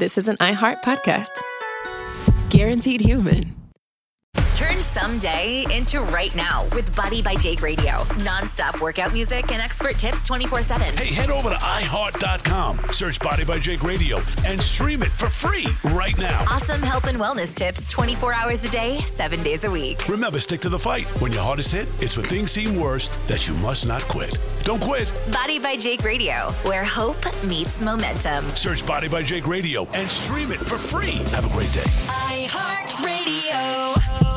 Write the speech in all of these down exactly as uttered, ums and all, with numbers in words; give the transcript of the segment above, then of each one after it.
this is an iHeart podcast. Guaranteed Human. Turn someday into right now with Body by Jake Radio. Non-stop workout music and expert tips twenty-four seven. Hey, head over to i heart dot com, search Body by Jake Radio, and stream it for free right now. Awesome health and wellness tips twenty-four hours a day, seven days a week. Remember, stick to the fight. When your hardest hit, it's when things seem worst that you must not quit. Don't quit. Body by Jake Radio, where hope meets momentum. Search Body by Jake Radio and stream it for free. Have a great day. iHeart Radio.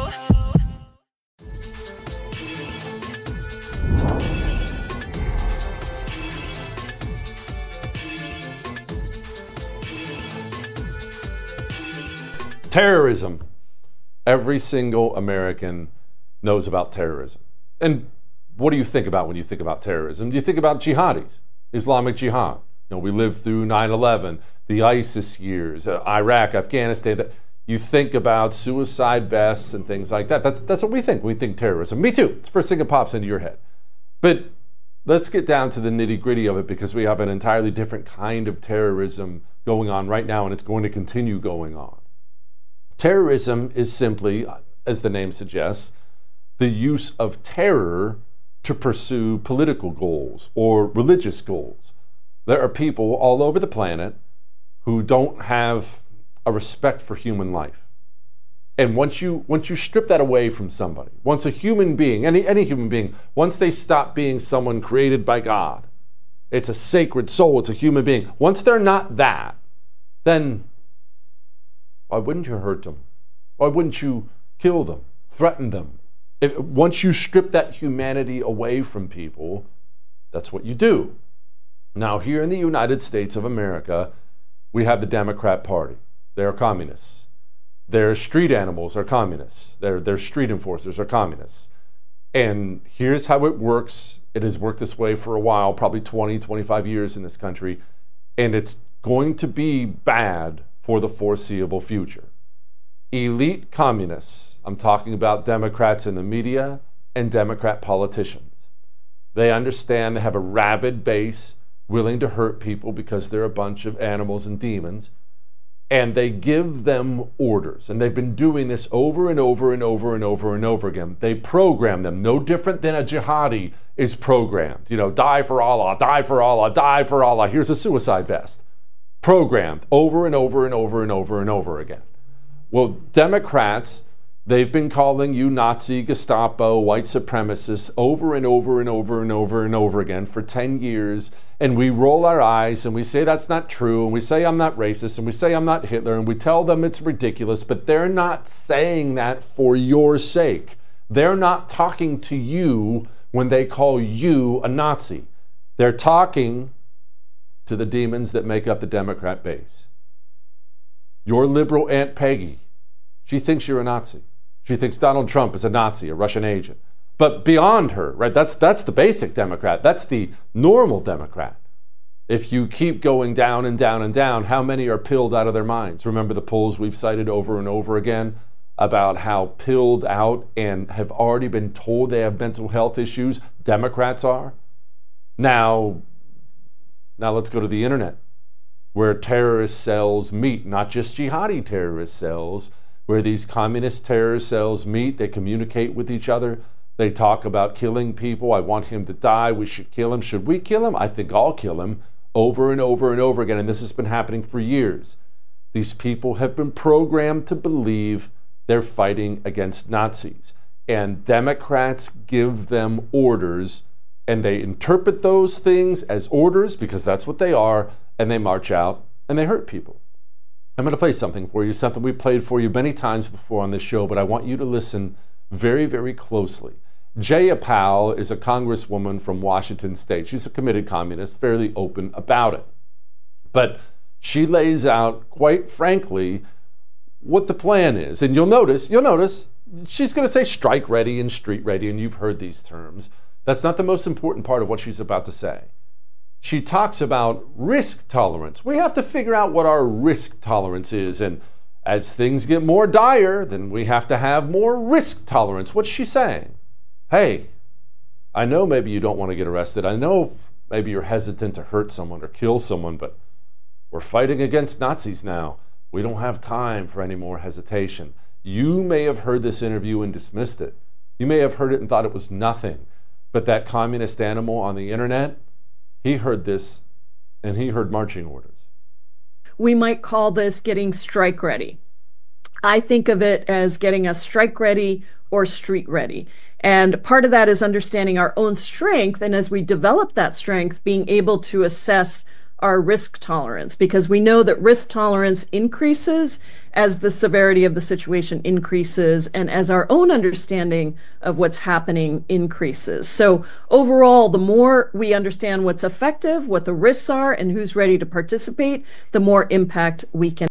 Terrorism. Every single American knows about terrorism. And what do you think about when you think about terrorism? You think about jihadis, Islamic Jihad. You know, we lived through nine eleven, the ISIS years, uh, Iraq, Afghanistan. That you think about suicide vests and things like that. That's that's what we think. We think terrorism. Me too. It's the first thing that pops into your head. But let's get down to the nitty-gritty of it, because we have an entirely different kind of terrorism going on right now, and it's going to continue going on. Terrorism is simply, as the name suggests, the use of terror to pursue political goals or religious goals. There are people all over the planet who don't have a respect for human life. And once you once you strip that away from somebody, once a human being, any, any human being, once they stop being someone created by God, it's a sacred soul, it's a human being. Once they're not that, then why wouldn't you hurt them? Why wouldn't you kill them, threaten them? If, once you strip that humanity away from people, that's what you do. Now, here in the United States of America, we have the Democrat Party. They're communists. Their street animals are communists. Their, their street enforcers are communists. And here's how it works. It has worked this way for a while, probably twenty, twenty-five years in this country. And it's going to be bad for the foreseeable future. Elite communists, I'm talking about Democrats in the media and Democrat politicians. They understand they have a rabid base willing to hurt people because they're a bunch of animals and demons, and they give them orders. And they've been doing this over and over and over and over and over again. They program them, no different than a jihadi is programmed. You know, die for Allah, die for Allah, die for Allah. Here's a suicide vest. Programmed over and over and over and over and over again. Well, Democrats, they've been calling you Nazi, Gestapo, white supremacists over and over and over and over and over again for ten years. And we roll our eyes and we say that's not true. And we say I'm not racist. And we say I'm not Hitler. And we tell them it's ridiculous. But they're not saying that for your sake. They're not talking to you when they call you a Nazi. They're talking to the demons that make up the Democrat base. Your liberal Aunt Peggy, she thinks you're a Nazi. She thinks Donald Trump is a Nazi, a Russian agent. But beyond her, right, that's that's the basic Democrat. That's the normal Democrat. If you keep going down and down and down, how many are pilled out of their minds? Remember the polls we've cited over and over again about how pilled out and have already been told they have mental health issues Democrats are? Now, Now let's go to the internet, where terrorist cells meet, not just jihadi terrorist cells, where these communist terrorist cells meet, they communicate with each other, they talk about killing people. I want him to die, we should kill him. Should we kill him? I think I'll kill him, over and over and over again. And this has been happening for years. These people have been programmed to believe they're fighting against Nazis. And Democrats give them orders, and they interpret those things as orders, because that's what they are, and they march out and they hurt people. I'm going to play something for you, something we played for you many times before on this show, but I want you to listen very, very closely. Jayapal Powell is a congresswoman from Washington State. She's a committed communist, fairly open about it. But she lays out, quite frankly, what the plan is. And you'll notice, you'll notice, she's going to say strike ready and street ready, and you've heard these terms. That's not the most important part of what she's about to say. She talks about risk tolerance. We have to figure out what our risk tolerance is. And as things get more dire, then we have to have more risk tolerance. What's she saying? Hey, I know maybe you don't want to get arrested. I know maybe you're hesitant to hurt someone or kill someone, but We're fighting against Nazis now. We don't have time for any more hesitation. You may have heard this interview and dismissed it. You may have heard it and thought it was nothing. But that communist animal on the internet, he heard this and he heard marching orders. We might call this getting strike ready. I think of it as getting us strike ready or street ready. And part of that is understanding our own strength. And as we develop that strength, being able to assess our risk tolerance, because we know that risk tolerance increases as the severity of the situation increases and as our own understanding of what's happening increases. So overall, the more we understand what's effective, what the risks are, and who's ready to participate, the more impact we can.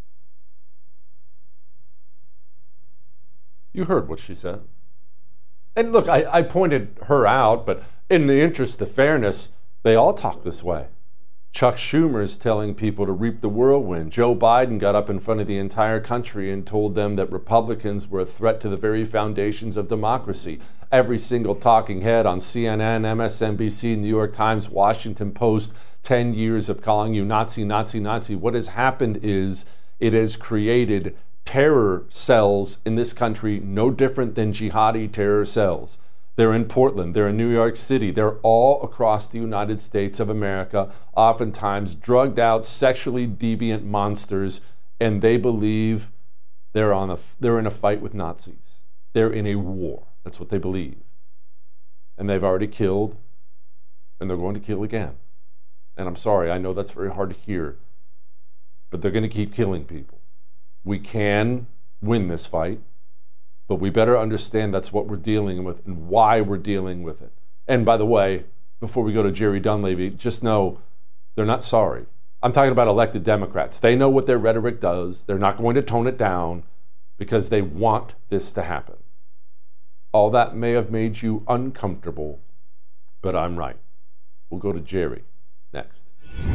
You heard what she said. And look, I, I pointed her out, but in the interest of fairness, they all talk this way. Chuck Schumer's telling people to reap the whirlwind. Joe Biden got up in front of the entire country and told them that Republicans were a threat to the very foundations of democracy. Every single talking head on C N N, M S N B C, New York Times, Washington Post, ten years of calling you Nazi, Nazi, Nazi. What has happened is it has created terror cells in this country, no different than jihadi terror cells. They're in Portland, they're in New York City, they're all across the United States of America, oftentimes drugged out, sexually deviant monsters, and they believe they're on a they're in a fight with Nazis. They're in a war. That's what they believe. And they've already killed, and they're going to kill again. And I'm sorry, I know that's very hard to hear, but they're going to keep killing people. We can win this fight, but we better understand that's what we're dealing with and why we're dealing with it. And by the way, before we go to Jerry Dunleavy, just know they're not sorry. I'm talking about elected Democrats. They know what their rhetoric does. They're not going to tone it down because they want this to happen. All that may have made you uncomfortable, but I'm right. We'll go to Jerry next.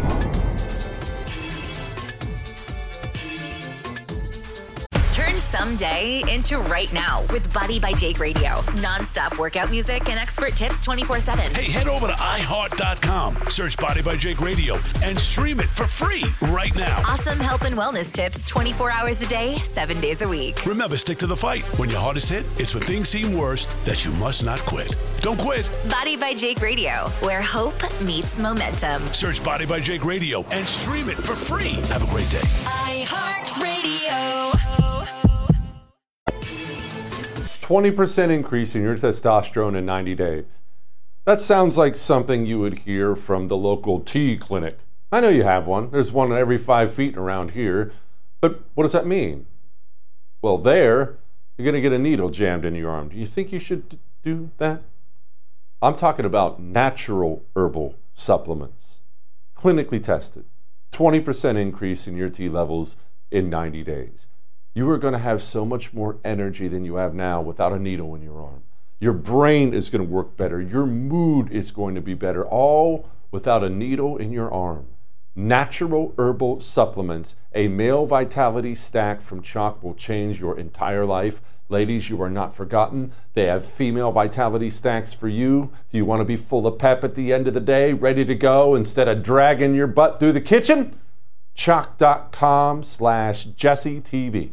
Someday into right now with Body by Jake Radio. Non-stop workout music and expert tips twenty-four seven. Hey, head over to i heart dot com, search Body by Jake Radio, and stream it for free right now. Awesome health and wellness tips twenty-four hours a day, seven days a week. Remember, stick to the fight. When your hardest hit, it's when things seem worst that you must not quit. Don't quit. Body by Jake Radio, where hope meets momentum. Search Body by Jake Radio and stream it for free. Have a great day. iHeartRadio. twenty percent increase in your testosterone in ninety days. That sounds like something you would hear from the local T clinic. I know you have one. There's one every five feet around here. But what does that mean? Well, there, you're going to get a needle jammed in your arm. Do you think you should do that? I'm talking about natural herbal supplements. Clinically tested. twenty percent increase in your T levels in ninety days. You are going to have so much more energy than you have now without a needle in your arm. Your brain is going to work better. Your mood is going to be better, all without a needle in your arm. Natural herbal supplements, a male vitality stack from Choq will change your entire life. Ladies, you are not forgotten. They have female vitality stacks for you. Do you want to be full of pep at the end of the day, ready to go instead of dragging your butt through the kitchen? Choq.com slash Jesse TV.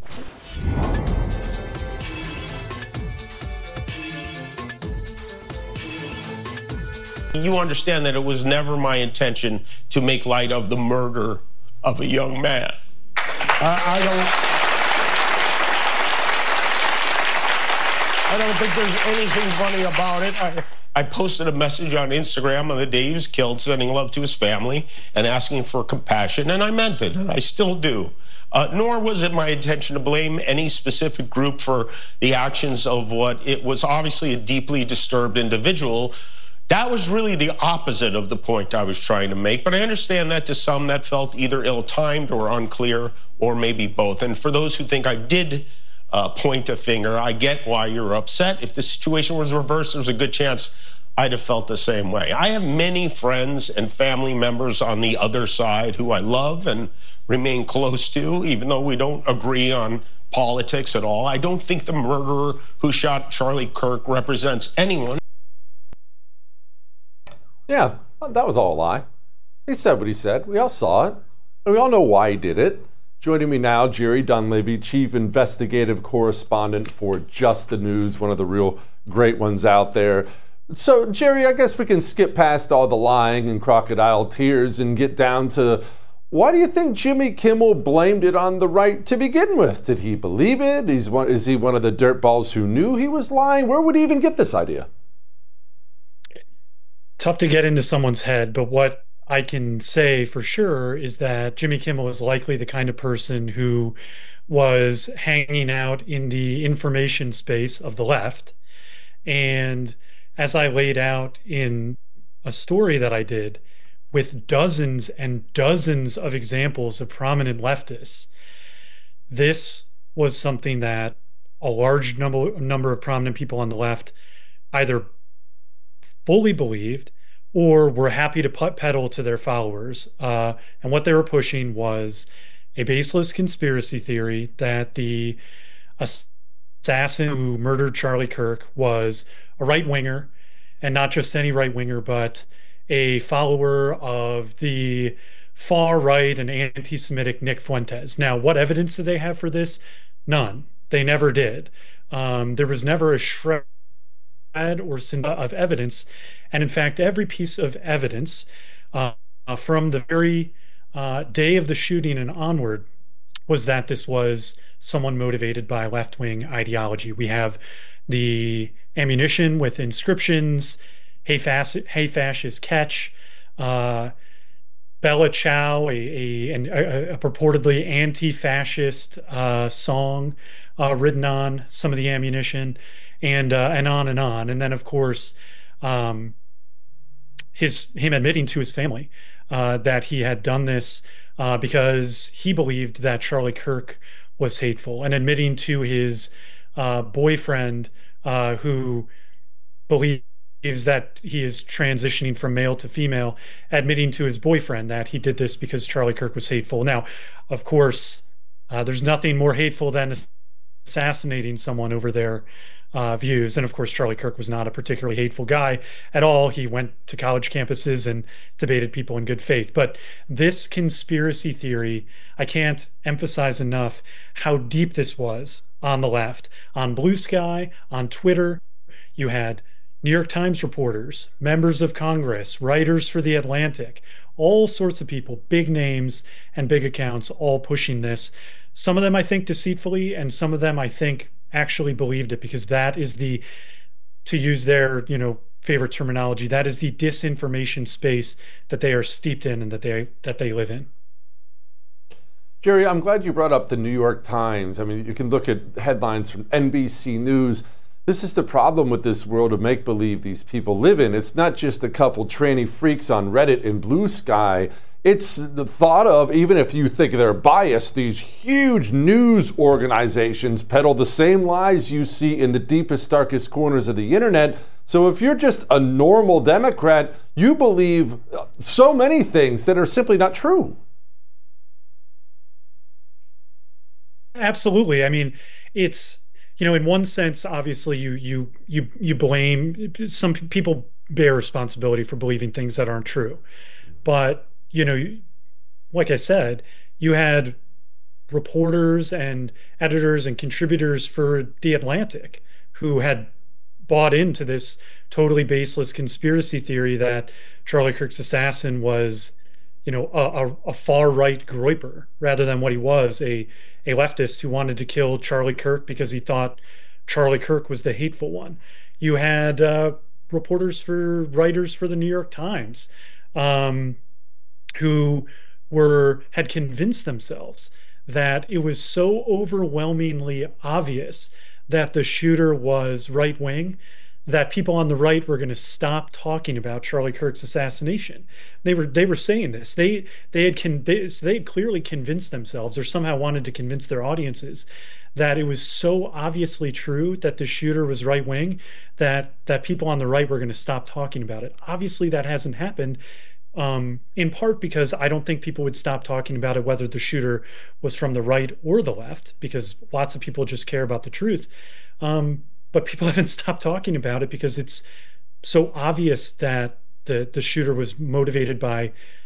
You understand that it was never my intention to make light of the murder of a young man. I, I don't... I don't think there's anything funny about it. I, I posted a message on Instagram on the day he was killed, sending love to his family and asking for compassion, and I meant it, and I still do. Uh, nor was it my intention to blame any specific group for the actions of what it was obviously a deeply disturbed individual. That was really the opposite of the point I was trying to make, but I understand that to some that felt either ill-timed or unclear, or maybe both. And for those who think I did uh, point a finger, I get why you're upset. If the situation was reversed, there's a good chance I'd have felt the same way. I have many friends and family members on the other side who I love and remain close to, even though we don't agree on politics at all. I don't think the murderer who shot Charlie Kirk represents anyone. Yeah, that was all a lie. He said what he said. We all saw it. And we all know why he did it. Joining me now, Jerry Dunleavy, Chief Investigative Correspondent for Just the News, one of the real great ones out there. So, Jerry, I guess we can skip past all the lying and crocodile tears and get down to, why do you think Jimmy Kimmel blamed it on the right to begin with? Did he believe it? Is, one, is he one of the dirtballs who knew he was lying? Where would he even get this idea? Tough to get into someone's head, but what I can say for sure is that Jimmy Kimmel is likely the kind of person who was hanging out in the information space of the left. And as I laid out in a story that I did with dozens and dozens of examples of prominent leftists, this was something that a large number, number of prominent people on the left either fully believed or were happy to put pedal to their followers. Uh, and what they were pushing was a baseless conspiracy theory that the assassin who murdered Charlie Kirk was a right-winger, and not just any right-winger, but a follower of the far-right and anti-Semitic Nick Fuentes. Now, what evidence did they have for this? None. They never did. Um, there was never a shred or of evidence, and in fact every piece of evidence uh, from the very uh, day of the shooting and onward was that this was someone motivated by left-wing ideology. We have the ammunition with inscriptions, hey, fasc- hey fascist catch, uh, Bella Ciao, a, a, a, a purportedly anti-fascist uh, song uh, written on some of the ammunition, and uh, and on and on. And then, of course, um, his him admitting to his family uh, that he had done this uh, because he believed that Charlie Kirk was hateful, and admitting to his uh, boyfriend uh, who believes that he is transitioning from male to female, admitting to his boyfriend that he did this because Charlie Kirk was hateful. Now, of course, uh, there's nothing more hateful than assassinating someone over their Uh, views. And of course, Charlie Kirk was not a particularly hateful guy at all. He went to college campuses and debated people in good faith. But this conspiracy theory, I can't emphasize enough how deep this was on the left. On Blue Sky, on Twitter, you had New York Times reporters, members of Congress, writers for The Atlantic, all sorts of people, big names and big accounts, all pushing this. Some of them, I think, deceitfully, and some of them, I think, actually believed it, because that is the, to use their, you know, favorite terminology, that is the disinformation space that they are steeped in and that they that they live in. Jerry, I'm glad you brought up the New York Times. I mean, you can look at headlines from N B C News. This is the problem with this world of make-believe these people live in. It's not just a couple tranny freaks on Reddit and Blue Sky. It's the thought of, even if you think they're biased, these huge news organizations peddle the same lies you see in the deepest, darkest corners of the internet. So if you're just a normal Democrat, you believe so many things that are simply not true. Absolutely. I mean, it's, you know, in one sense, obviously, you you you you blame, some people bear responsibility for believing things that aren't true. But you know, like I said, you had reporters and editors and contributors for The Atlantic who had bought into this totally baseless conspiracy theory that Charlie Kirk's assassin was, you know, a, a, a far-right groyper rather than what he was, a, a leftist who wanted to kill Charlie Kirk because he thought Charlie Kirk was the hateful one. You had uh, reporters for writers for the New York Times, um, who were had convinced themselves that it was so overwhelmingly obvious that the shooter was right-wing that people on the right were going to stop talking about Charlie Kirk's assassination. They were they were saying this. They they had con- they, they had clearly convinced themselves, or somehow wanted to convince their audiences, that it was so obviously true that the shooter was right-wing that that people on the right were going to stop talking about it. Obviously, that hasn't happened. Um, in part because I don't think people would stop talking about it whether the shooter was from the right or the left, because lots of people just care about the truth. Um, but people haven't stopped talking about it because it's so obvious that the, the shooter was motivated by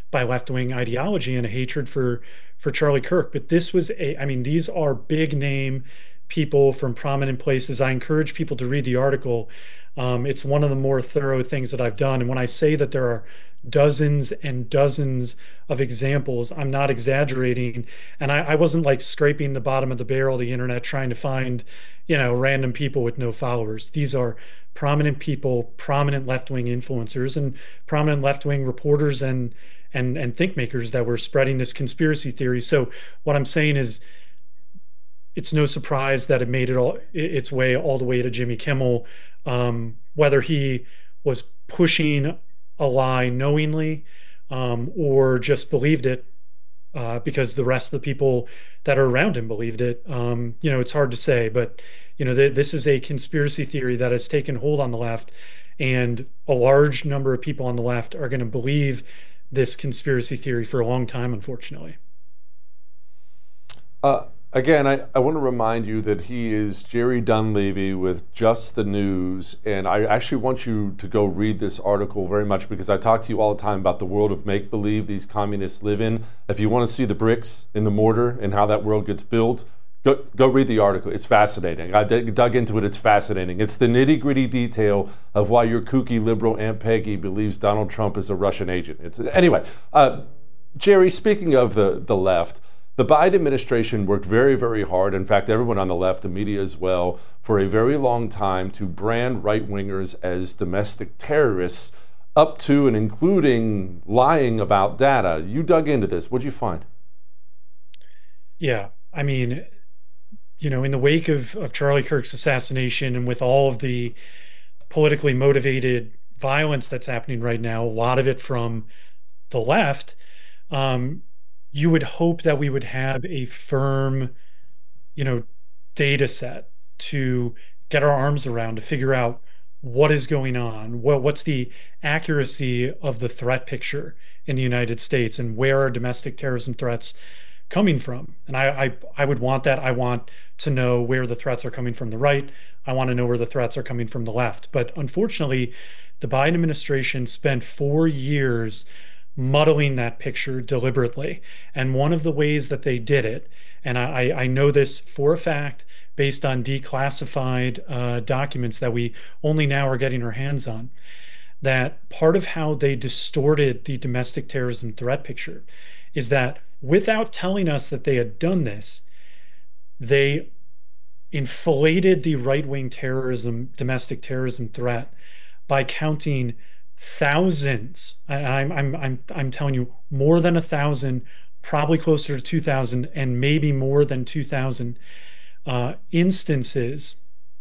by left-wing ideology and a hatred for for Charlie Kirk. But this was a, I mean, these are big name people from prominent places. I encourage people to read the article. Um, it's one of the more thorough things that I've done. And when I say that there are dozens and dozens of examples, I'm not exaggerating. And I, I wasn't like scraping the bottom of the barrel of the internet trying to find, you know, random people with no followers. These are prominent people, prominent left-wing influencers, and prominent left-wing reporters and and and think makers that were spreading this conspiracy theory. So what I'm saying is, it's no surprise that it made it all its way all the way to Jimmy Kimmel. Um, whether he was pushing a lie knowingly um, or just believed it uh, because the rest of the people that are around him believed it, um, you know, it's hard to say. But you know, th- this is a conspiracy theory that has taken hold on the left, and a large number of people on the left are going to believe this conspiracy theory for a long time, unfortunately. Uh, again, I, I want to remind you that he is Jerry Dunleavy with Just the News, and I actually want you to go read this article very much, because I talk to you all the time about the world of make-believe these communists live in. If you want to see the bricks in the mortar and how that world gets built, Go, go read the article. It's fascinating. I d- dug into it. It's fascinating. It's the nitty-gritty detail of why your kooky liberal Aunt Peggy believes Donald Trump is a Russian agent. It's, anyway, uh, Jerry, speaking of the, the left, the Biden administration worked very, very hard, in fact, everyone on the left, the media as well, for a very long time to brand right-wingers as domestic terrorists, up to and including lying about data. You dug into this. What'd you find? Yeah, I mean, you know, in the wake of, of Charlie Kirk's assassination, and with all of the politically motivated violence that's happening right now, a lot of it from the left, um, you would hope that we would have a firm, you know, data set to get our arms around, to figure out what is going on, what, what's the accuracy of the threat picture in the United States, and where are domestic terrorism threats coming from. And I, I I would want that. I want to know where the threats are coming from the right. I want to know where the threats are coming from the left. But unfortunately, the Biden administration spent four years muddling that picture deliberately. And one of the ways that they did it, and I, I know this for a fact based on declassified uh, documents that we only now are getting our hands on, that part of how they distorted the domestic terrorism threat picture is that without telling us that they had done this, they inflated the right-wing terrorism, domestic terrorism threat by counting thousands. I'm, I'm, I'm, I'm telling you, more than a thousand, probably closer to two thousand, and maybe more than two thousand uh, instances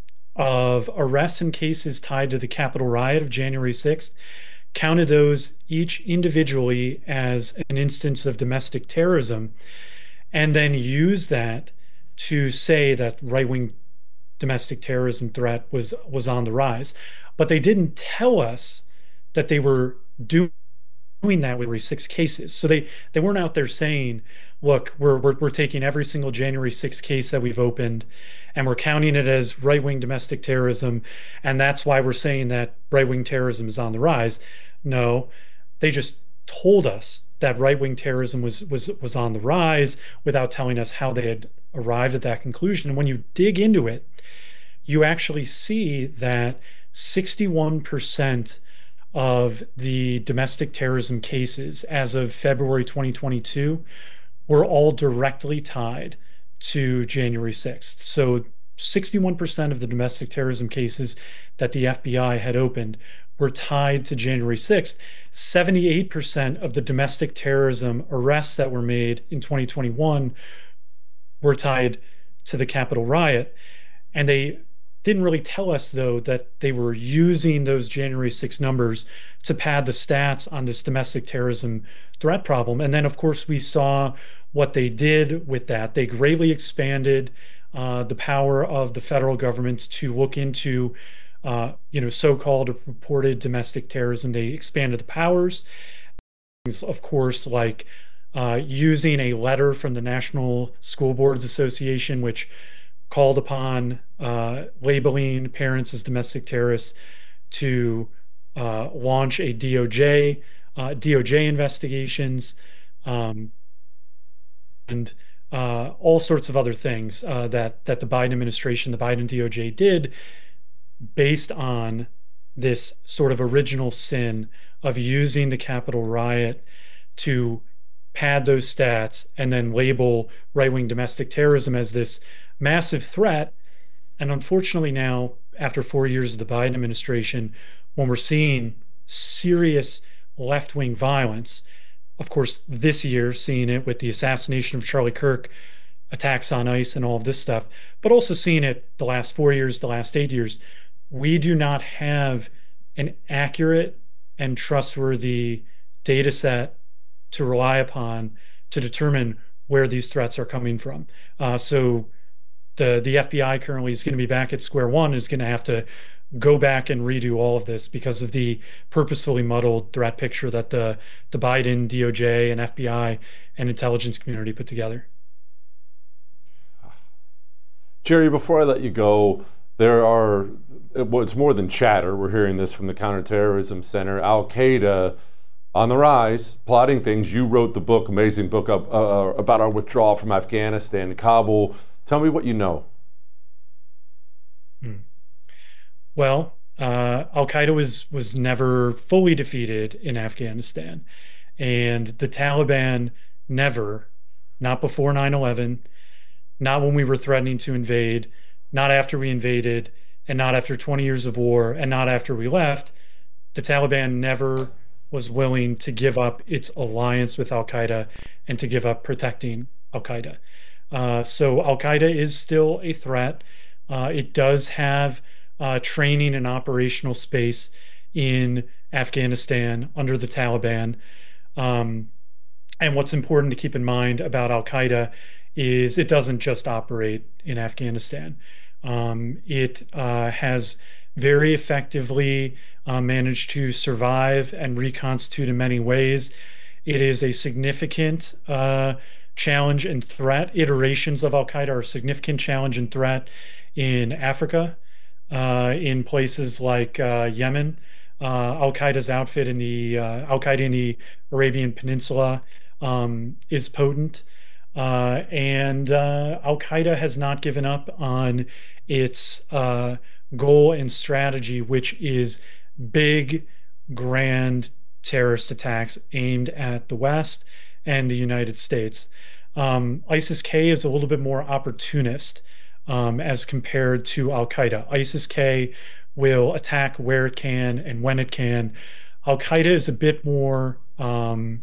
of arrests and cases tied to the Capitol riot of January sixth, counted those each individually as an instance of domestic terrorism, and then used that to say that right-wing domestic terrorism threat was was on the rise. But they didn't tell us that they were doing that with six cases. So they they weren't out there saying, look, we're, we're we're taking every single January sixth case that we've opened and we're counting it as right-wing domestic terrorism, and that's why we're saying that right-wing terrorism is on the rise. No, they just told us that right-wing terrorism was was was on the rise without telling us how they had arrived at that conclusion. And when you dig into it, you actually see that sixty-one percent of the domestic terrorism cases as of February twenty twenty-two were all directly tied to January sixth. So sixty-one percent of the domestic terrorism cases that the F B I had opened were tied to January sixth. seventy-eight percent of the domestic terrorism arrests that were made in twenty twenty-one were tied to the Capitol riot. And they didn't really tell us, though, that they were using those January sixth numbers to pad the stats on this domestic terrorism threat problem. And then, of course, we saw what they did with that. They greatly expanded uh, the power of the federal government to look into, uh, you know, so-called or purported domestic terrorism. They expanded the powers. Things, of course, like uh, using a letter from the National School Boards Association, which called upon uh, labeling parents as domestic terrorists, to uh, launch a D O J uh, D O J investigations, um, and uh, all sorts of other things uh, that that the Biden administration, the Biden D O J did based on this sort of original sin of using the Capitol riot to pad those stats and then label right-wing domestic terrorism as this massive threat. And unfortunately now, after four years of the Biden administration, when we're seeing serious left-wing violence, of course, this year, seeing it with the assassination of Charlie Kirk, attacks on ICE and all of this stuff, but also seeing it the last four years, the last eight years, we do not have an accurate and trustworthy data set to rely upon to determine where these threats are coming from. Uh, so the the F B I currently is going to be back at square one, is going to have to go back and redo all of this because of the purposefully muddled threat picture that the, the Biden, D O J, and F B I and intelligence community put together. Jerry, before I let you go, there are, well, it's more than chatter. We're hearing this from the Counterterrorism Center. Al-Qaeda on the rise, plotting things. You wrote the book, amazing book uh, uh, about our withdrawal from Afghanistan, Kabul. Tell me what you know. Hmm. Well, uh, Al-Qaeda was was never fully defeated in Afghanistan. And the Taliban never, not before nine eleven, not when we were threatening to invade, not after we invaded, and not after twenty years of war, and not after we left, the Taliban never was willing to give up its alliance with Al-Qaeda and to give up protecting Al-Qaeda. Uh, so Al-Qaeda is still a threat. Uh, it does have uh, training and operational space in Afghanistan under the Taliban. Um, and what's important to keep in mind about Al-Qaeda is it doesn't just operate in Afghanistan. Um, it uh, has very effectively uh, managed to survive and reconstitute in many ways. It is a significant uh, challenge and threat. Iterations of Al-Qaeda are a significant challenge and threat in Africa, uh, in places like uh, Yemen. Uh, Al-Qaeda's outfit in the uh, Al-Qaeda in the Arabian Peninsula um, is potent. Uh, and uh, Al-Qaeda has not given up on its uh, goal and strategy, which is big, grand terrorist attacks aimed at the West and the United States. Um, ISIS-K is a little bit more opportunist um, as compared to Al-Qaeda. ISIS-K will attack where it can and when it can. Al-Qaeda is a bit more um,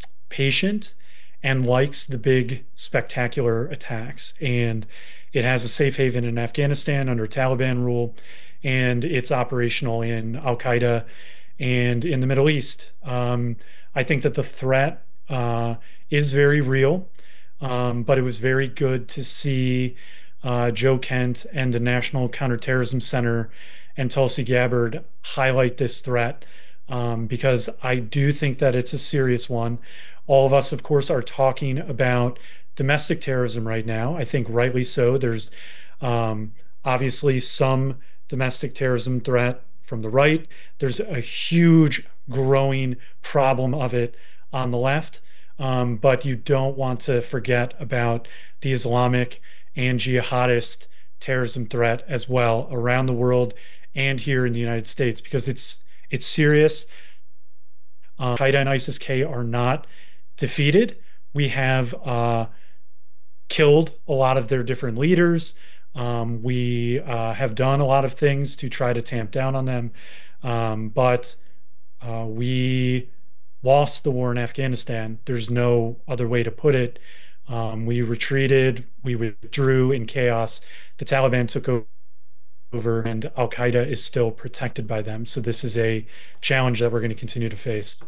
patient and likes the big, spectacular attacks. And it has a safe haven in Afghanistan under Taliban rule, and it's operational in Al-Qaeda and in the Middle East. Um, I think that the threat uh, is very real, um, but it was very good to see uh, Joe Kent and the National Counterterrorism Center and Tulsi Gabbard highlight this threat, um, because I do think that it's a serious one. All of us, of course, are talking about domestic terrorism right now. I think rightly so. There's um, obviously some domestic terrorism threat from the right. There's a huge growing problem of it on the left. Um, but you don't want to forget about the Islamic and jihadist terrorism threat as well around the world and here in the United States, because it's it's serious. Uh, Al-Qaeda and ISIS-K are not defeated. We have uh, killed a lot of their different leaders. Um, we uh, have done a lot of things to try to tamp down on them. Um, but uh, we lost the war in Afghanistan. There's no other way to put it. Um, we retreated, we withdrew in chaos. The Taliban took over, and Al-Qaeda is still protected by them. So this is a challenge that we're going to continue to face.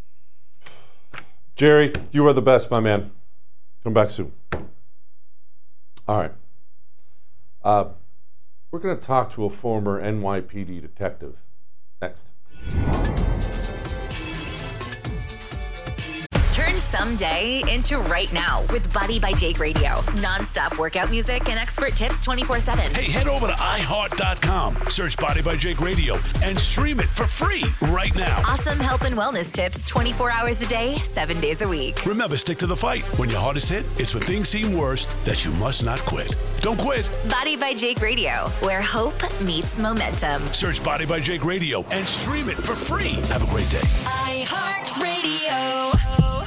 Jerry, you are the best, my man. Come back soon. All right. Uh, we're going to talk to a former N Y P D detective next. Turn someday into right now with Body by Jake Radio. Non-stop workout music and expert tips twenty-four seven. Hey, head over to i heart dot com, search Body by Jake Radio, and stream it for free right now. Awesome health and wellness tips twenty-four hours a day, seven days a week. Remember, stick to the fight. When your hardest hit, it's when things seem worst that you must not quit. Don't quit. Body by Jake Radio, where hope meets momentum. Search Body by Jake Radio and stream it for free. Have a great day. iHeartRadio.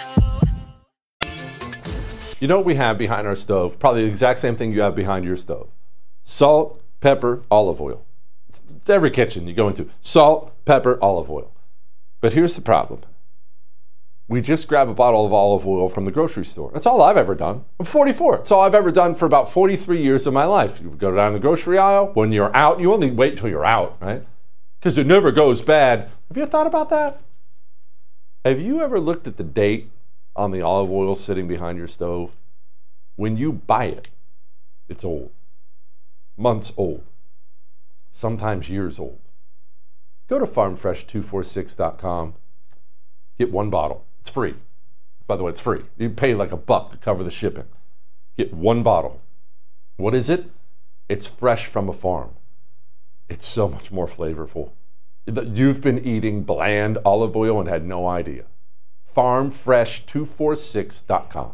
You know what we have behind our stove? Probably the exact same thing you have behind your stove. Salt, pepper, olive oil. It's, it's every kitchen you go into. Salt, pepper, olive oil. But here's the problem. We just grab a bottle of olive oil from the grocery store. That's all I've ever done. I'm forty-four. That's all I've ever done for about forty-three years of my life. You go down the grocery aisle. When you're out, you only wait until you're out, right? Because it never goes bad. Have you ever thought about that? Have you ever looked at the date on the olive oil sitting behind your stove? When you buy it, it's old. Months old. Sometimes years old. Go to farm fresh two forty-six dot com. Get one bottle. It's free. By the way, it's free. You pay like a buck to cover the shipping. Get one bottle. What is it? It's fresh from a farm. It's so much more flavorful. You've been eating bland olive oil and had no idea. farm fresh two forty-six dot com.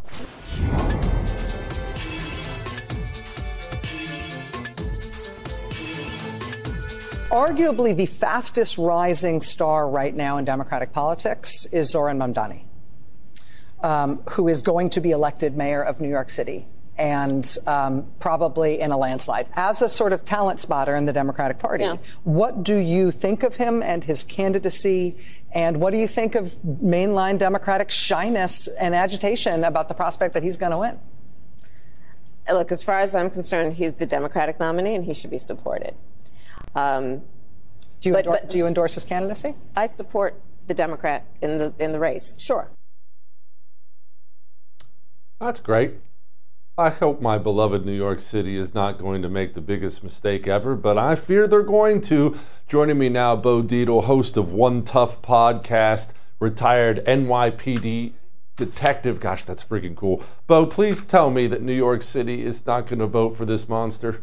Arguably the fastest rising star right now in Democratic politics is Zohran Mamdani, um, who is going to be elected mayor of New York City, and um, probably in a landslide. As a sort of talent spotter in the Democratic Party, yeah. What do you think of him and his candidacy, and what do you think of mainline Democratic shyness and agitation about the prospect that he's going to win? Look, as far as I'm concerned, he's the Democratic nominee, and he should be supported. Um, do, you but, endorse, but do you endorse his candidacy? I support the Democrat in the in the race. Sure. That's great. I hope my beloved New York City is not going to make the biggest mistake ever, but I fear they're going to. Joining me now, Bo Dietl, host of One Tough Podcast, retired N Y P D detective. Gosh, that's freaking cool. Bo, please tell me that New York City is not going to vote for this monster.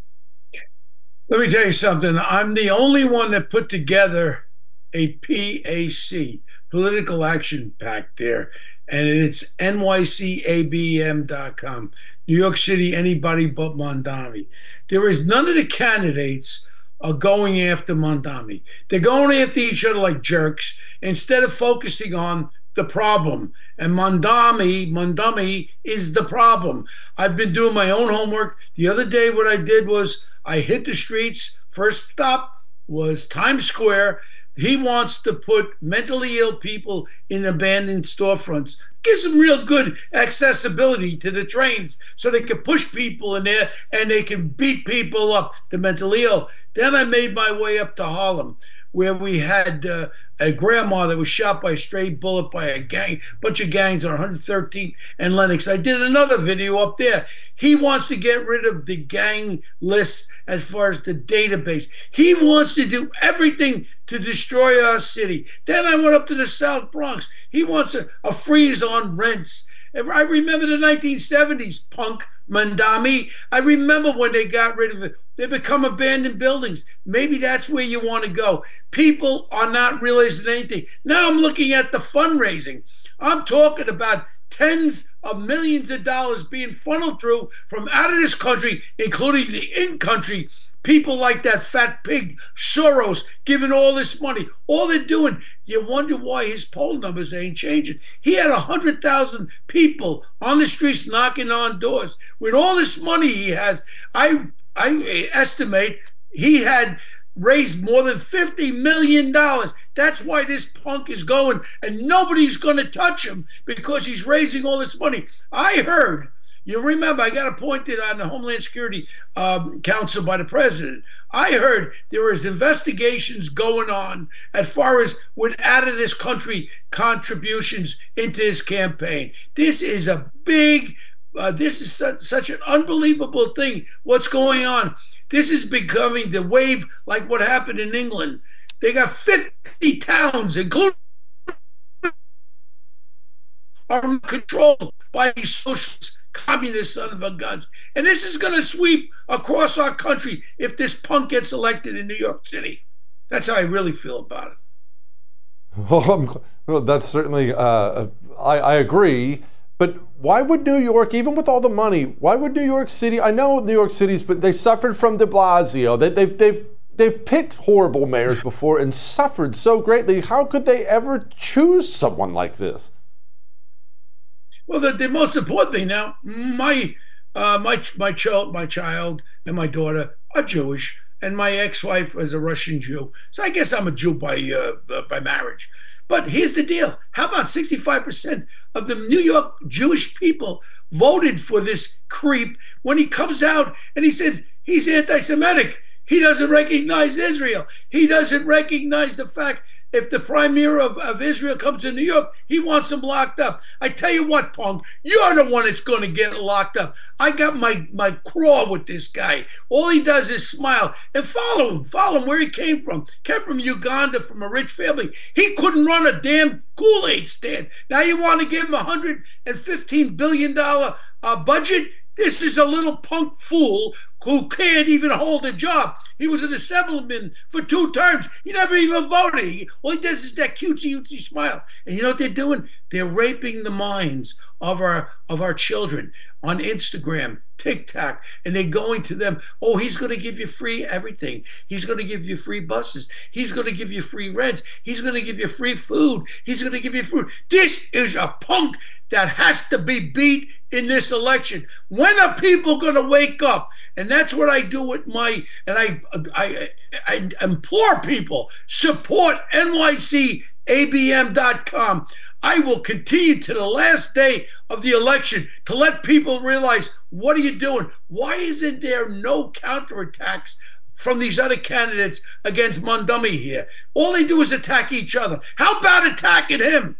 Let me tell you something. I'm the only one that put together a P A C, Political Action Pact there, and it's N Y C A B M dot com. New York City, anybody but Mamdani. There is none of the candidates are going after Mamdani. They're going after each other like jerks instead of focusing on the problem. And Mamdani, Mamdani is the problem. I've been doing my own homework. The other day what I did was I hit the streets. First stop was Times Square. He wants to put mentally ill people in abandoned storefronts. Gives them real good accessibility to the trains so they can push people in there and they can beat people up, the mentally ill. Then I made my way up to Harlem, where we had uh, a grandma that was shot by a stray bullet by a gang, bunch of gangs on one thirteenth and Lenox. I did another video up there. He wants to get rid of the gang list as far as the database. He wants to do everything to destroy our city. Then I went up to the South Bronx. He wants a, a freeze on rents. I remember the nineteen seventies, punk Mamdani. I remember when they got rid of it. They become abandoned buildings. Maybe that's where you want to go. People are not realizing anything. Now I'm looking at the fundraising. I'm talking about tens of millions of dollars being funneled through from out of this country, including the in-country. People like that fat pig, Soros, giving all this money. All they're doing, you wonder why his poll numbers ain't changing. He had one hundred thousand people on the streets knocking on doors. With all this money he has, I, I estimate he had raised more than fifty million dollars. That's why this punk is going, and nobody's going to touch him because he's raising all this money. I heard, you remember, I got appointed on the Homeland Security um, Council by the president. I heard there is investigations going on as far as with out of this country contributions into his campaign. This is a big, uh, this is such, such an unbelievable thing. What's going on? This is becoming the wave like what happened in England. They got fifty towns, including are controlled by these socialist, communist son of a guns. And this is going to sweep across our country if this punk gets elected in New York City. That's how I really feel about it. Well, I'm, well that's certainly, uh, I, I agree. But why would New York, even with all the money, why would New York City, I know New York City's, but they suffered from de Blasio. They, they've, they've, they've picked horrible mayors before and suffered so greatly. How could they ever choose someone like this? Well, the, the most important thing now, my, uh, my, my child, my child and my daughter are Jewish, and my ex-wife is a Russian Jew. So I guess I'm a Jew by, uh, uh, by marriage. But here's the deal. How about sixty-five percent of the New York Jewish people voted for this creep when he comes out and he says he's anti-Semitic? He doesn't recognize Israel. He doesn't recognize the fact if the prime minister of, of Israel comes to New York, he wants him locked up. I tell you what, punk, you're the one that's going to get locked up. I got my, my craw with this guy. All he does is smile and follow him. Follow him where he came from. Came from Uganda, from a rich family. He couldn't run a damn Kool-Aid stand. Now you want to give him a one hundred fifteen billion dollars uh, budget? This is a little punk fool who can't even hold a job. He was an assemblyman for two terms. He never even voted. He, all he does is that cutesy-cutesy smile. And you know what they're doing? They're raping the minds of our of our children on Instagram, TikTok, and they're going to them, oh, he's going to give you free everything. He's going to give you free buses. He's going to give you free rents. He's going to give you free food. He's going to give you food. This is a punk that has to be beat in this election. When are people going to wake up? And that's what I do with my, and I, I, I implore people, support N Y C A B M dot com. I will continue to the last day of the election to let people realize, what are you doing? Why isn't there no counterattacks from these other candidates against Mondumi here? All they do is attack each other. How about attacking him?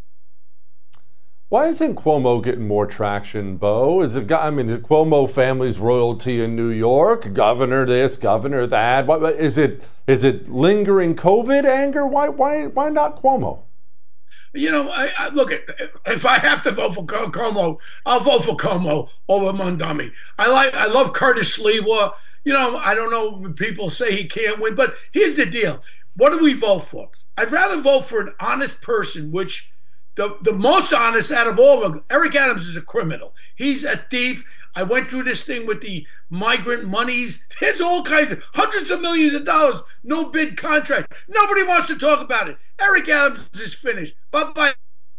Why isn't Cuomo getting more traction, Bo? Is it, I mean, the Cuomo family's royalty in New York, governor this, governor that. What, is it is it lingering COVID anger? Why why why not Cuomo? You know, I, I look at if I have to vote for Cuomo, I'll vote for Cuomo over Mondumi. I like I love Curtis Sliwa. You know, I don't know, people say he can't win, but here's the deal. What do we vote for? I'd rather vote for an honest person, which The, the most honest out of all of them, Eric Adams is a criminal. He's a thief. I went through this thing with the migrant monies. There's all kinds of hundreds of millions of dollars, no bid contract. Nobody wants to talk about it. Eric Adams is finished. But by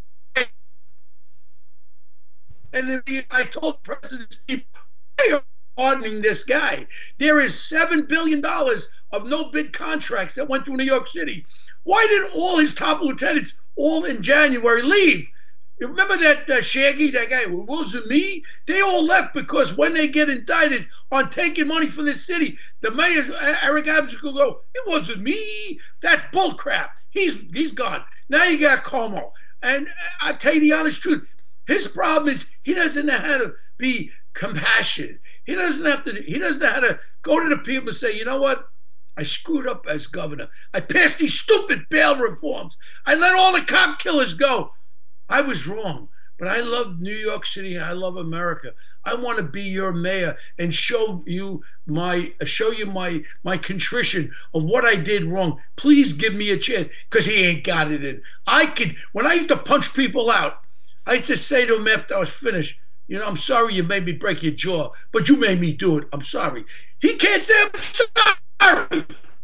and then I told President Steve, why are you pardoning this guy? There is seven billion dollars of no bid contracts that went through New York City. Why did all his top lieutenants all in January leave? You remember that uh, Shaggy, that guy, wasn't me? They all left because when they get indicted on taking money from the city, the mayor, Eric Adams, will go, it wasn't me. That's bullcrap. He's he's gone. Now you got Cuomo. And I tell you the honest truth, his problem is he doesn't know how to be compassionate. He doesn't have to, he doesn't know how to go to the people and say, you know what? I screwed up as governor. I passed these stupid bail reforms. I let all the cop killers go. I was wrong, but I love New York City and I love America. I want to be your mayor and show you my show you my my contrition of what I did wrong. Please give me a chance, because he ain't got it in. I could, when I used to punch people out, I used to say to him after I was finished, you know, I'm sorry you made me break your jaw, but you made me do it. I'm sorry. He can't say I'm sorry.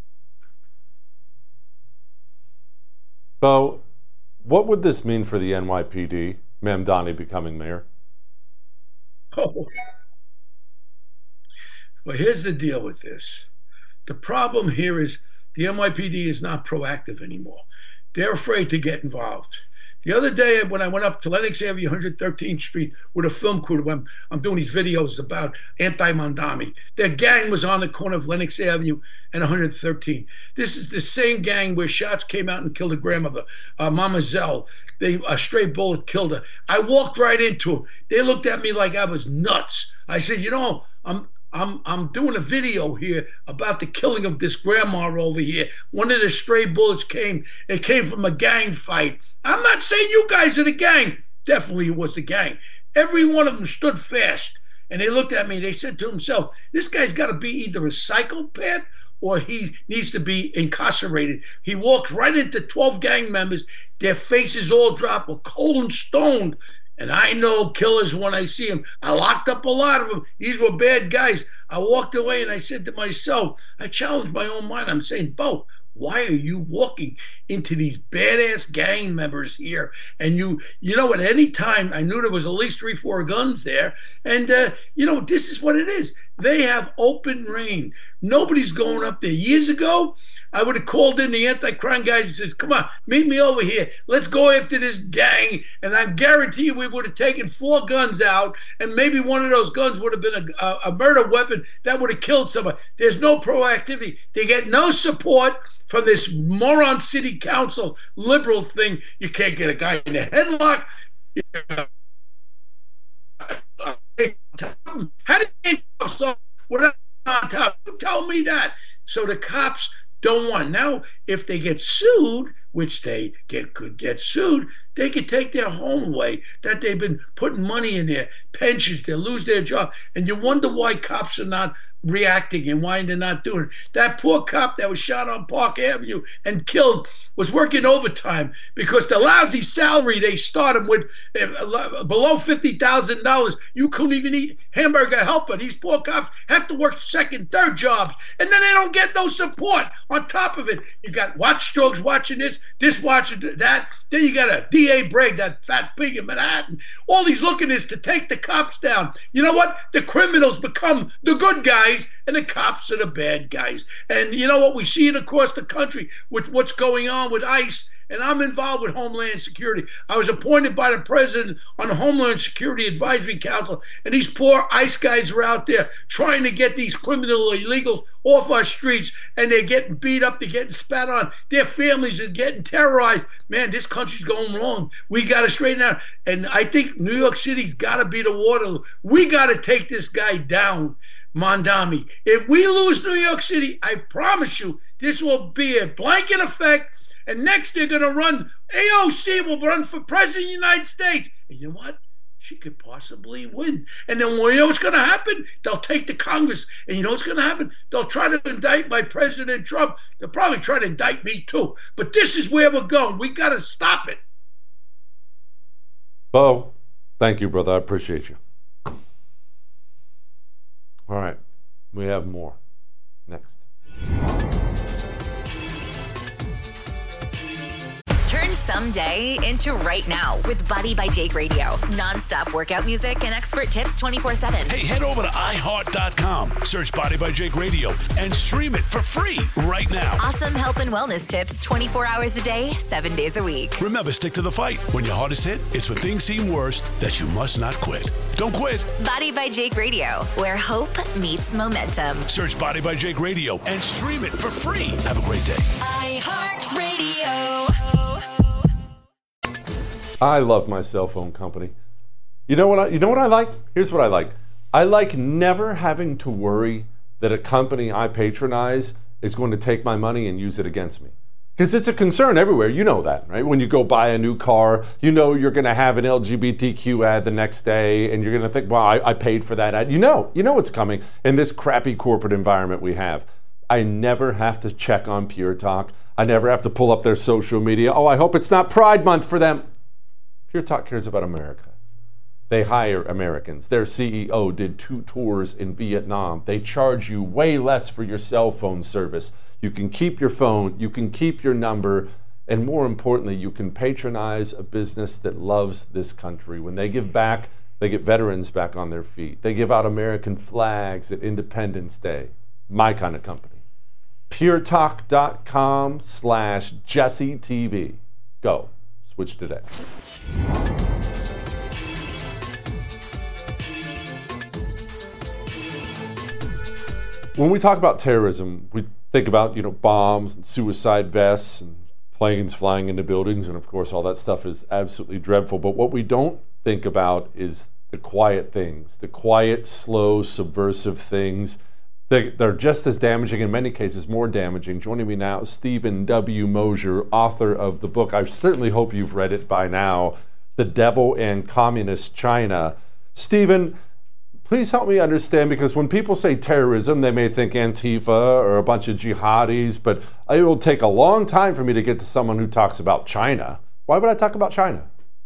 Bo, what would this mean for the N Y P D, Mamdani becoming mayor? Oh. Well, here's the deal with this. The problem here is the N Y P D is not proactive anymore. They're afraid to get involved. The other day when I went up to Lenox Avenue, one hundred thirteenth Street with a film crew, I'm, I'm doing these videos about anti-Mondami. Their gang was on the corner of Lenox Avenue and one hundred thirteen. This is the same gang where shots came out and killed a grandmother, uh, Mama Zell. They, a stray bullet killed her. I walked right into them. They looked at me like I was nuts. I said, you know, I'm I'm I'm doing a video here about the killing of this grandma over here. One of the stray bullets came, it came from a gang fight. I'm not saying you guys are the gang. definitely it was the gang. Every one of them stood fast, and they looked at me. They said to themselves, this guy's got to be either a psychopath or he needs to be incarcerated. He walks right into twelve gang members. Their faces all drop, were cold and stoned. And I know killers when I see them. I locked up a lot of them. These were bad guys. I walked away and I said to myself, I challenged my own mind. I'm saying, Bo, why are you walking into these badass gang members here? And you, you know, at any time, I knew there was at least three, four guns there. And, uh, you know, this is what it is. They have open reign. Nobody's going up there. Years ago, I would have called in the anti-crime guys and said, come on, meet me over here. Let's go after this gang. And I guarantee you we would have taken four guns out, and maybe one of those guns would have been a, a, a murder weapon that would have killed somebody. There's no proactivity. They get no support from this moron city council liberal thing. You can't get a guy in a headlock. How did they so without on top? You tell me that. So the cops don't want. Now, if they get sued, which they get could get sued, they could take their home away that they've been putting money in their pensions. They'll lose their job. And you wonder why cops are not reacting and why they're not doing it. That poor cop that was shot on Park Avenue and killed was working overtime because the lousy salary they started with, uh, below fifty thousand dollars, you couldn't even eat hamburger helper. These poor cops have to work second, third jobs, and then they don't get no support. On top of it, you got watchdogs watching this, this watching that. Then you got a D A Bragg, that fat pig in Manhattan. All he's looking is to take the cops down. You know what? The criminals become the good guys, and the cops are the bad guys. And you know what? We see it across the country with what's going on with ICE. And I'm involved with Homeland Security. I was appointed by the president on the Homeland Security Advisory Council, and these poor ICE guys are out there trying to get these criminal illegals off our streets, and they're getting beat up, they're getting spat on, their families are getting terrorized. Man, this country's going wrong. We got to straighten out. And I think New York City's got to be the Waterloo. We got to take this guy down, Mondami. If we lose New York City, I promise you, this will be a blanket effect. And next they're going to run, A O C will run for president of the United States. And you know what? She could possibly win. And then well, you know what's going to happen? They'll take the Congress. And you know what's going to happen? They'll try to indict my President Trump. They'll probably try to indict me too. But this is where we're going. We got to stop it. Bo, thank you, brother. I appreciate you. All right. We have more. Next. Turn someday into right now with Body by Jake Radio. Non-stop workout music and expert tips twenty-four seven. Hey, head over to i heart dot com, search Body by Jake Radio, and stream it for free right now. Awesome health and wellness tips twenty-four hours a day, seven days a week. Remember, stick to the fight. When your heart is hit, it's when things seem worst that you must not quit. Don't quit. Body by Jake Radio, where hope meets momentum. Search Body by Jake Radio and stream it for free. Have a great day. iHeartRadio. I love my cell phone company. You know what I, you know what I like? Here's what I like. I like never having to worry that a company I patronize is going to take my money and use it against me. Because it's a concern everywhere. You know that, right? When you go buy a new car, you know you're going to have an L G B T Q ad the next day, and you're going to think, well, I, I paid for that ad. You know, you know it's coming in this crappy corporate environment we have. I never have to check on Pure Talk. I never have to pull up their social media. Oh, I hope it's not Pride Month for them. Pure Talk cares about America. They hire Americans. Their C E O did two tours in Vietnam. They charge you way less for your cell phone service. You can keep your phone, you can keep your number, and more importantly, you can patronize a business that loves this country. When they give back, they get veterans back on their feet. They give out American flags at Independence Day. My kind of company. puretalk.com slash Jesse TV. Go. Switch today. When we talk about terrorism, we think about, you know, bombs and suicide vests and planes flying into buildings, and of course all that stuff is absolutely dreadful. But what we don't think about is the quiet things, the quiet, slow, subversive things. They, they're just as damaging, in many cases more damaging. Joining me now is Stephen W. Mosher, author of the book. I certainly hope you've read it by now, the devil in communist China. Stephen, please help me understand, because when people say terrorism, they may think Antifa or a bunch of jihadis, but it will take a long time for me to get to someone who talks about China. Why would I talk about China?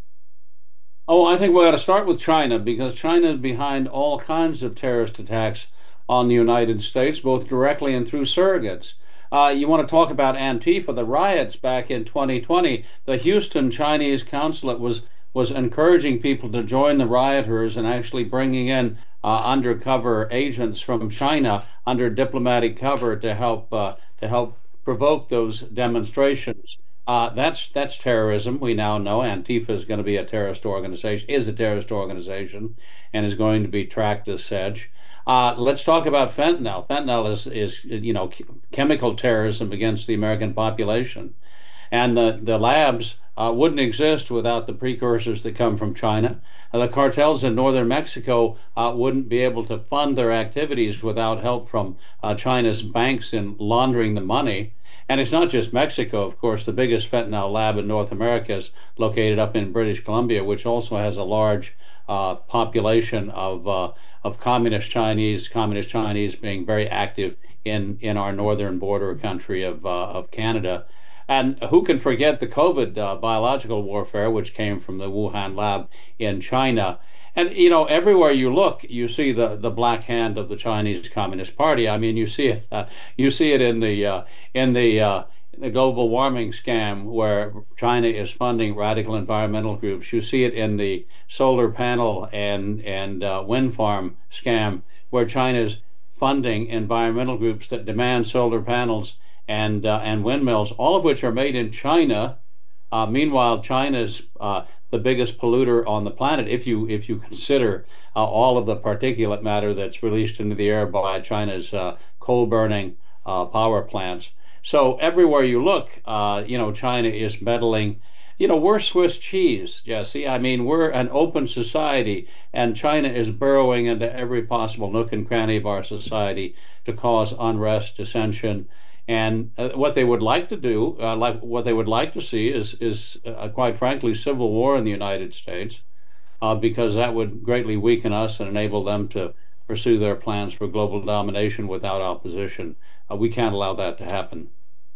Oh, I think we got to start with China, because China is behind all kinds of terrorist attacks on the United States, both directly and through surrogates. Uh, you want to talk about Antifa, the riots back in twenty twenty, the Houston Chinese consulate was was encouraging people to join the rioters and actually bringing in uh, undercover agents from China under diplomatic cover to help uh, to help provoke those demonstrations. Uh, that's that's terrorism. We now know Antifa is going to be a terrorist organization, is a terrorist organization, and is going to be tracked as such. Uh, let's talk about fentanyl. Fentanyl is is you know chemical terrorism against the American population, and the the labs uh, wouldn't exist without the precursors that come from China. Uh, the cartels in northern Mexico uh, wouldn't be able to fund their activities without help from uh, China's banks in laundering the money. And it's not just Mexico, of course. The biggest fentanyl lab in North America is located up in British Columbia, which also has a large uh, population of uh, of communist Chinese, communist Chinese being very active in, in our northern border country of uh, of Canada. And who can forget the COVID uh, biological warfare, which came from the Wuhan lab in China? And, you know, everywhere you look, you see the, the black hand of the Chinese Communist Party. I mean, you see it, uh, you see it in the uh, in the uh, the global warming scam, where China is funding radical environmental groups. You see it in the solar panel and and uh, wind farm scam, where China is funding environmental groups that demand solar panels and uh, and windmills, all of which are made in China. Uh, meanwhile, China's uh, the biggest polluter on the planet, if you if you consider uh, all of the particulate matter that's released into the air by China's uh, coal-burning uh, power plants. So everywhere you look, uh, you know, China is meddling. You know, we're Swiss cheese, Jesse. I mean, we're an open society, and China is burrowing into every possible nook and cranny of our society to cause unrest, dissension. And uh, what they would like to do, uh, like what they would like to see, is, is uh, quite frankly, civil war in the United States, uh, because that would greatly weaken us and enable them to pursue their plans for global domination without opposition. Uh, we can't allow that to happen.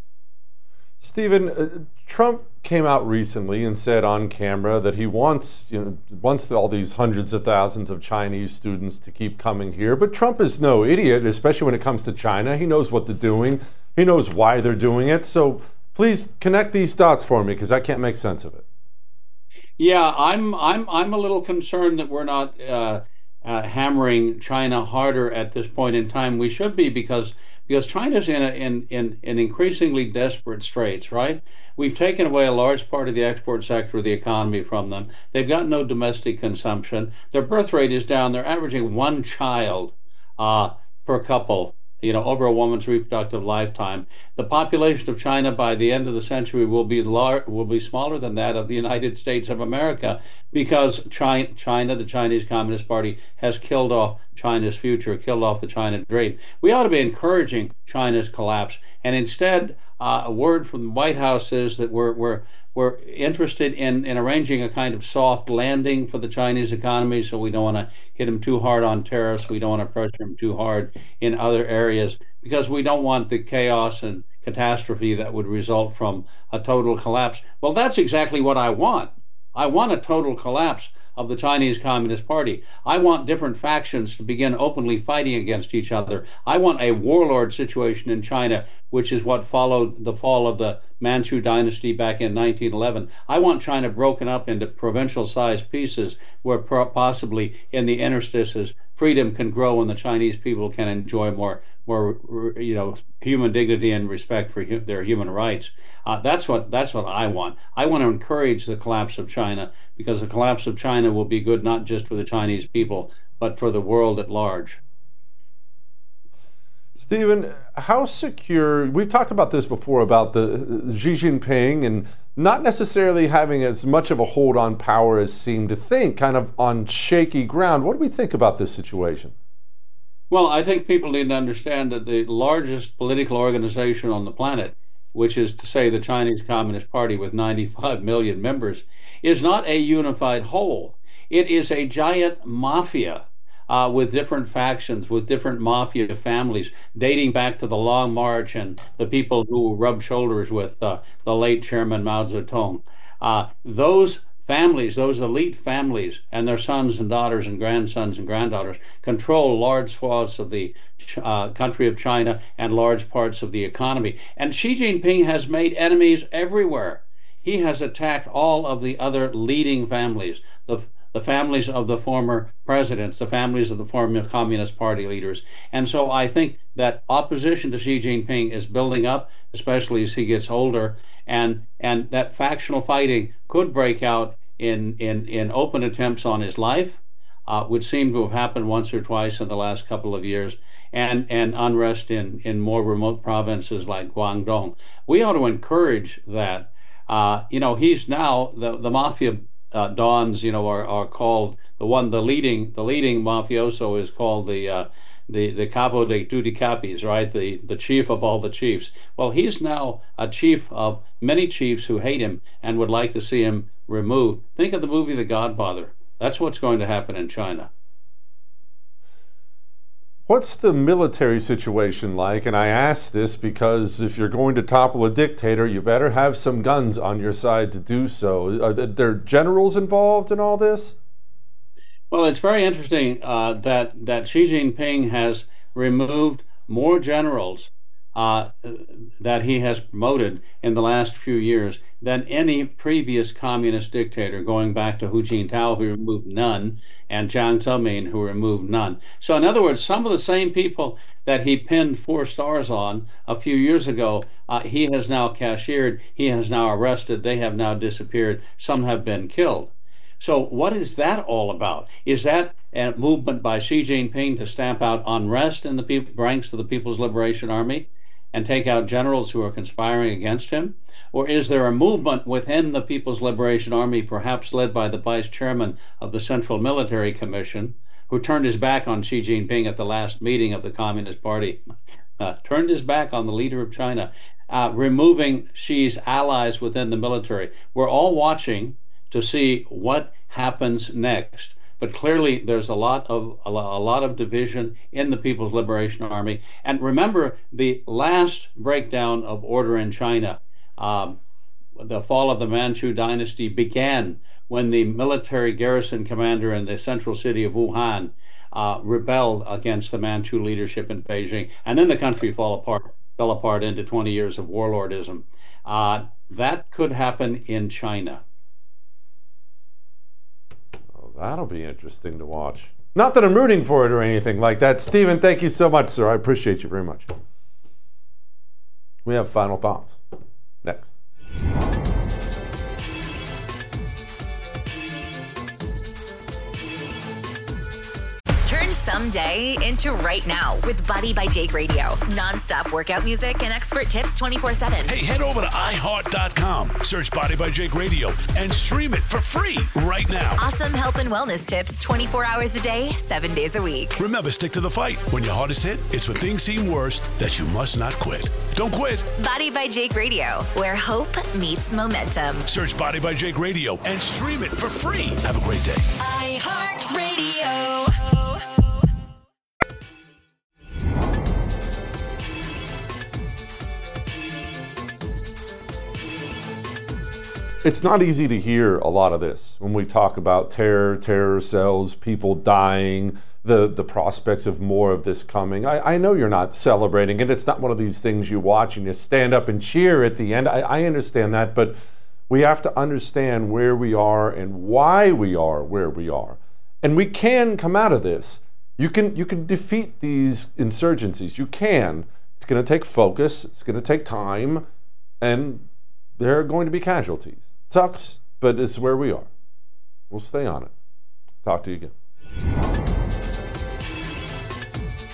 Stephen, uh, Trump came out recently and said on camera that he wants, you know, wants all these hundreds of thousands of Chinese students to keep coming here. But Trump is no idiot, especially when it comes to China. He knows what they're doing. He knows why they're doing it. So please connect these dots for me, because I can't make sense of it. Yeah, I'm I'm I'm a little concerned that we're not uh, uh, hammering China harder at this point in time. We should be, because because China's in a, in in in increasingly desperate straits. Right? We've taken away a large part of the export sector of the economy from them. They've got no domestic consumption. Their birth rate is down. They're averaging one child uh, per couple, you know, over a woman's reproductive lifetime. The population of China by the end of the century will be lar- will be smaller than that of the United States of America, because China, China, the Chinese Communist Party, has killed off China's future, killed off the China dream. We ought to be encouraging China's collapse, and instead, uh, a word from the White House is that we're we're we're interested in, in arranging a kind of soft landing for the Chinese economy. So we don't want to hit them too hard on tariffs. We don't want to pressure them too hard in other areas, because we don't want the chaos and catastrophe that would result from a total collapse. Well, that's exactly what I want. I want a total collapse of the Chinese Communist Party. I want different factions to begin openly fighting against each other. I want a warlord situation in China, which is what followed the fall of the Manchu dynasty back in nineteen eleven. I want China broken up into provincial-sized pieces where possibly in the interstices freedom can grow and the Chinese people can enjoy more, more, you know, human dignity and respect for hu- their human rights. Uh, that's what that's what I want. I want to encourage the collapse of China, because the collapse of China will be good not just for the Chinese people, but for the world at large. Stephen, how secure, we've talked about this before, about the Xi Jinping and not necessarily having as much of a hold on power as seemed to think, kind of on shaky ground. What do we think about this situation? Well, I think people need to understand that the largest political organization on the planet which is to say the Chinese Communist Party with ninety-five million members, is not a unified whole. It is a giant mafia uh, with different factions, with different mafia families, dating back to the Long March and the people who rubbed shoulders with uh, the late Chairman Mao Zedong. Uh, those families, those elite families, and their sons and daughters and grandsons and granddaughters control large swaths of the uh, country of China and large parts of the economy. And Xi Jinping has made enemies everywhere. He has attacked all of the other leading families, the the families of the former presidents, the families of the former Communist Party leaders. And so I think that opposition to Xi Jinping is building up, especially as he gets older, and and that factional fighting could break out in, in, in open attempts on his life, uh, which seem to have happened once or twice in the last couple of years, and, and unrest in, in more remote provinces like Guangdong. We ought to encourage that. Uh, you know, he's now, the, the mafia Uh, dons, you know, are, are called the one the leading the leading mafioso is called the uh, the the capo de tutti capis, right? The the chief of all the chiefs. Well, he's now a chief of many chiefs who hate him and would like to see him removed. Think of the movie The Godfather. That's what's going to happen in China. What's the military situation like? And I ask this because if you're going to topple a dictator, you better have some guns on your side to do so. Are there generals involved in all this? Well, it's very interesting uh, that, that Xi Jinping has removed more generals uh, that he has promoted in the last few years than any previous communist dictator, going back to Hu Jintao, who removed none, and Jiang Zemin, who removed none. So in other words, some of the same people that he pinned four stars on a few years ago, uh, he has now cashiered, he has now arrested, they have now disappeared, some have been killed. So what is that all about? Is that a movement by Xi Jinping to stamp out unrest in the people, ranks of the People's Liberation Army and take out generals who are conspiring against him? Or is there a movement within the People's Liberation Army, perhaps led by the vice chairman of the Central Military Commission, who turned his back on Xi Jinping at the last meeting of the Communist Party, uh, turned his back on the leader of China, uh, removing Xi's allies within the military? We're all watching to see what happens next. But clearly, there's a lot of a lot of division in the People's Liberation Army. And remember, the last breakdown of order in China, um, the fall of the Manchu dynasty, began when the military garrison commander in the central city of Wuhan uh, rebelled against the Manchu leadership in Beijing, and then the country fell apart, fell apart into twenty years of warlordism. Uh, that could happen in China. That'll be interesting to watch. Not that I'm rooting for it or anything like that. Stephen, thank you so much, sir. I appreciate you very much. We have final thoughts next. Turn someday into right now with Body by Jake Radio. Non-stop workout music and expert tips twenty-four seven. Hey, head over to i heart dot com, search Body by Jake Radio, and stream it for free right now. Awesome health and wellness tips twenty-four hours a day, seven days a week. Remember, stick to the fight. When your heart is hit, it's when things seem worst that you must not quit. Don't quit. Body by Jake Radio, where hope meets momentum. Search Body by Jake Radio and stream it for free. Have a great day. iHeartRadio. It's not easy to hear a lot of this when we talk about terror, terror cells, people dying, the, the prospects of more of this coming. I, I know you're not celebrating, and it's not one of these things you watch and you stand up and cheer at the end. I, I understand that, but we have to understand where we are and why we are where we are. And we can come out of this. You can, you can defeat these insurgencies. You can. It's going to take focus. It's going to take time. And there are going to be casualties. Sucks, but it's where we are. We'll stay on it. Talk to you again.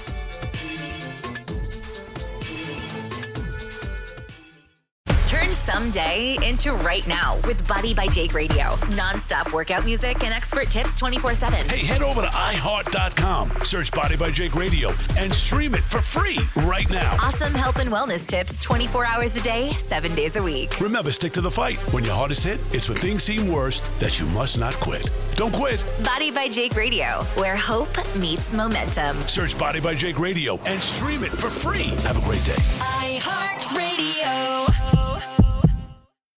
Turn someday into right now with Body by Jake Radio. Non-stop workout music and expert tips twenty-four seven. Hey, head over to i heart dot com, search Body by Jake Radio, and stream it for free right now. Awesome health and wellness tips twenty-four hours a day, seven days a week. Remember, stick to the fight. When your hardest hit, it's when things seem worst that you must not quit. Don't quit. Body by Jake Radio, where hope meets momentum. Search Body by Jake Radio and stream it for free. Have a great day. iHeartRadio.